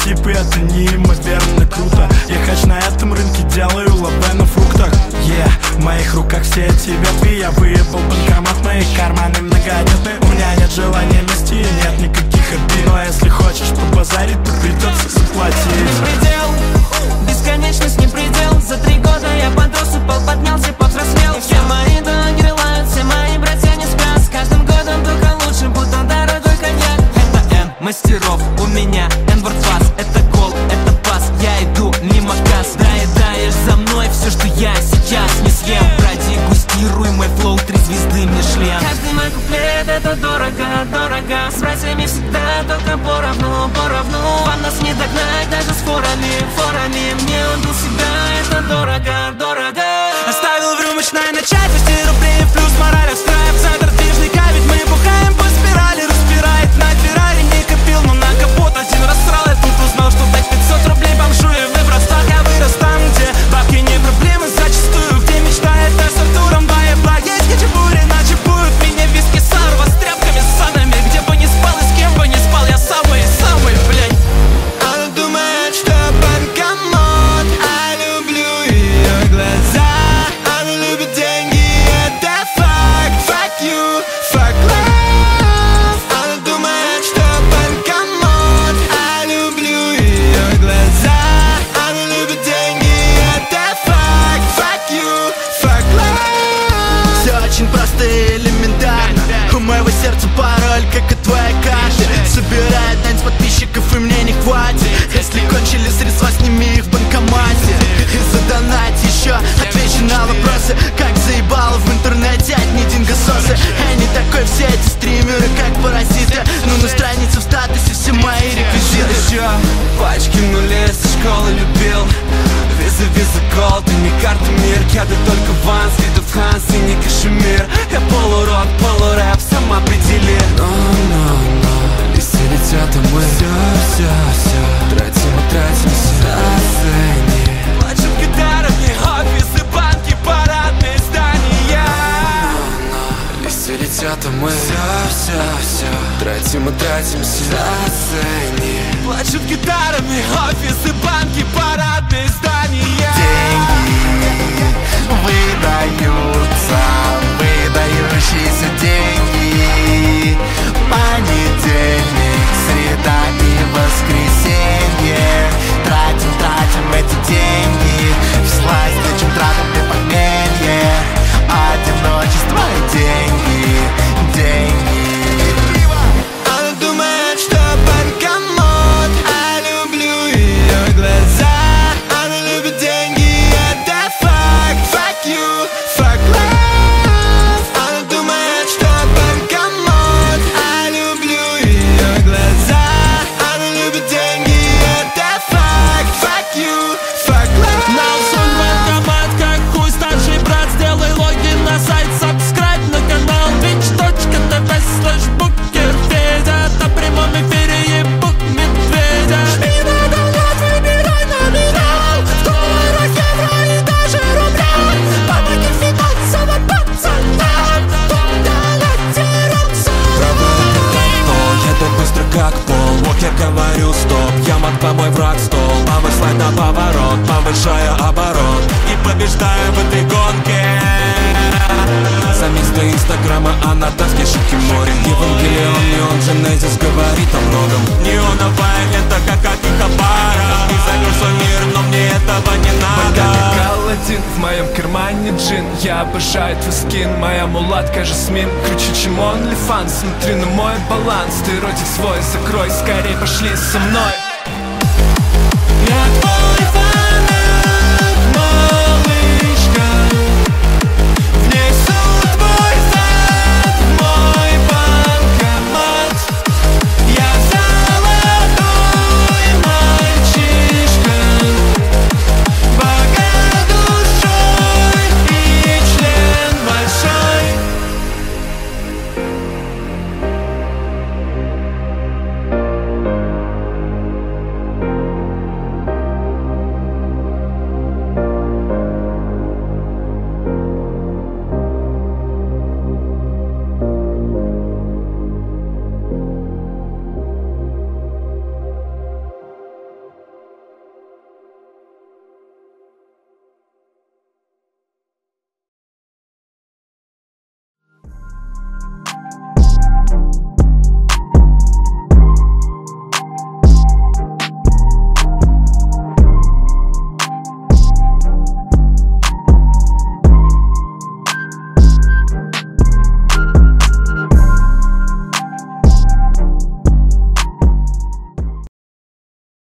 типы, это неимоверно круто. Я хоть на этом рынке делаю лаве на фруктах. В моих руках все эти ветви. Я выебал банкомат, мои карманы многодетны. У меня нет желания мести, нет никаких обид. Но если хочешь побазарить, то придется заплатить. Предел, бесконечность не предел. За 3 года я подрос, упал, поднялся, повзрослел. Все мои дороги рылают, все мои братья не спят. С каждым годом только лучше, будто дорогой коньяк. Это Н мастеров, у меня N-word pass. Это гол, это пас, я иду мимо касс. Доедаешь за мной все, что я сейчас не съем. Продегустируй мой флоу, 3 звезды Мишлен. Каждый мой куплет это дорого, дорого. С братьями всегда только поровну, поровну. Вам нас не догнать даже с форами, форами. Мне отдал себя, это дорого, дорого. Оставил в рюмочной начать 200 рублей плюс мораль. Встраив центр движника, ведь мы бухаем по спирали. Распирает на Феррари, не копил, но на капот один раз срал. Я тут узнал, что дать 500 рублей бомжу и в Невростах. Я вырос там, где бабки не проблемы зачастую. Где мечтает о с Артуром, Баебла. Есть хачапури, начипуют меня виски Сарва с тряпками, с санами. Где бы не спал и с кем бы не спал, я самый, самый, блядь. Она думает, что банкомат, а люблю ее глаза. Она любит деньги, это факт. Fuck you, fuck love. Она думает, что банкомат, а люблю ее глаза. Она любит деньги, это факт. Fuck you, fuck love. Все очень просто и элементарно. У моего сердца пароль, как и твоя карта. Собирает дань с подписчиков и мне не хватит. Если кончили средства, сними их в банкомате. И задонать еще, отвечу на вопросы. Как заебало в интернете одни дингососы. Я не такой, все эти стримеры, как паразиты. Но на странице в статусе все мои реквизиты. Еще пачки нулей со школы любил. Виза, виза, голд, и не карта мир. Кеды только ванс, видов Ханс и не кашемир. Я полурок, полурэп, сам определи. Но, листы летят, а мы все тратим и тратимся. Оцени. Плачут гитарами, офисы, банки, парадные здания. Листы летят, а мы все тратим и тратимся. Оцени. Плачут гитарами, офисы, банки, парадные здания. Деньги выдаются, выдающиеся деньги. Понедельник, среда и воскресенье. Тратим эти деньги. Всласть лечим тратами похмелье. Одиночество и деньги, деньги. Она думает, что банкомат, а люблю ее глаза. Она любит деньги, это факт. Fuck you, fuck love. Она думает, что банкомат, а люблю ее глаза. Она любит деньги, это факт. Fuck you, fuck love. Наусун банкомат, как хуй старший брат. Сделай логин на сайт, subscribe на канал bitch.tv/букер Федя. На прямом эфире ебут медведя. Жми на донат, выбирай номинал. $100, евро и даже рубля. Помоги финансово пацанам. Тут балансируется. Едет быстро как пол, Уокер, говорю стоп. Ямат, помой враг стол. Слайд на поворот, повышая оборот. И побеждаю в этой гонке. Заместо инстаграма, а на таске шики море. Евангелион, неон, Genesis говорит о многом. Неоновая лента, как Акихабара. И займешь свой мир, но мне этого не надо. Аладдин, в моем кармане джин. Я обожаю твой скин, моя мулатка Жасмин. Круче, чем OnlyFans, смотри на мой баланс. Ты ротик свой закрой, скорее пошли со мной.